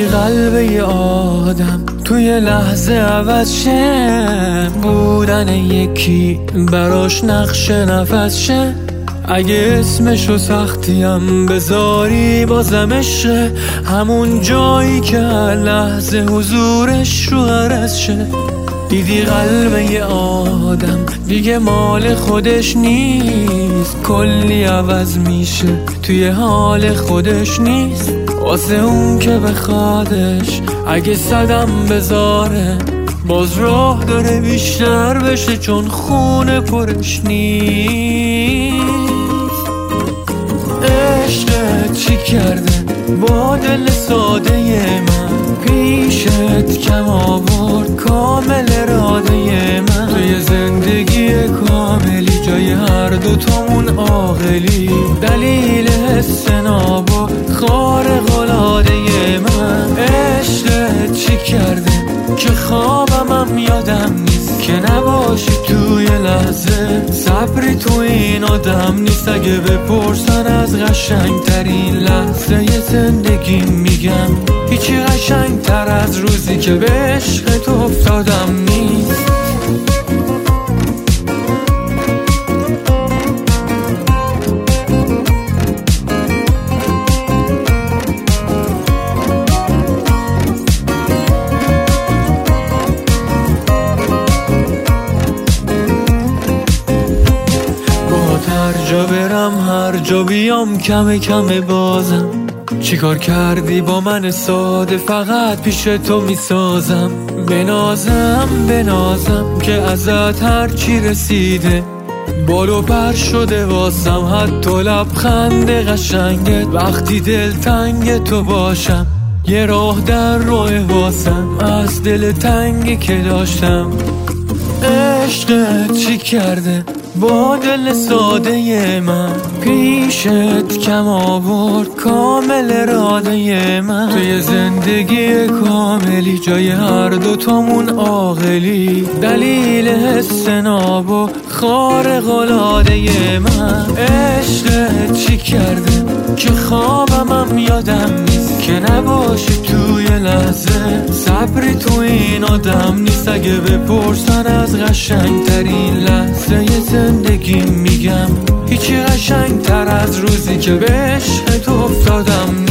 دیدی قلب یه آدم توی لحظه عوض شه، بودن یکی براش نقش نفس شه. اگه اسمشو سختیم بذاری بازم عشقه، همون جایی که هر لحظه حضورش رو عرض شه. دیدی قلب یه آدم دیگه مال خودش نیست، کلی عوض میشه توی حال خودش نیست. واسه اون که بخوادش اگه صدم بذاره، باز راه داره بیشتر بشه چون خونه پرش نیست. عشقت چی کرده با دل ساده من، پیشت کم آورد کامل اراده من. توی زندگی کاملی جای هر دوتامون عاقلی، دلیل حس نابا خارق العاده من. عشقت چی کرده که خوابم یادم نیست که نباشی توی لحظه، صبری تو این آدم نیست. اگه بپرسن از قشنگترین لحظه ی زندگی میگم هیچی قشنگتر از روزی که به عشقت افتادم نیست. هر جا برم هر جا بیام کم کم بازم، چیکار کردی با من ساده فقط پیش تو میسازم. بنازم که ازت هر چی رسیده، بالو پر شده واسم حتی لبخند قشنگت. وقتی دلتنگ تو باشم یه راه در راه واسم از دل تنگی که داشتم. عشقت چی کرده با دل ساده من، پیشت کم آورد کامل اراده من. توی زندگی کاملی جای هر دوتامون عاقلی، دلیل حس نابا خارق العاده من. عشقت چی کرده که خوابم یادم نیست که نباشی توی لحظه، صبری تو این آدم نیست. اگه بپرسن از قشنگترین لحظه ی زندگی میگم هیچی قشنگتر از روزی که به عشقت افتادم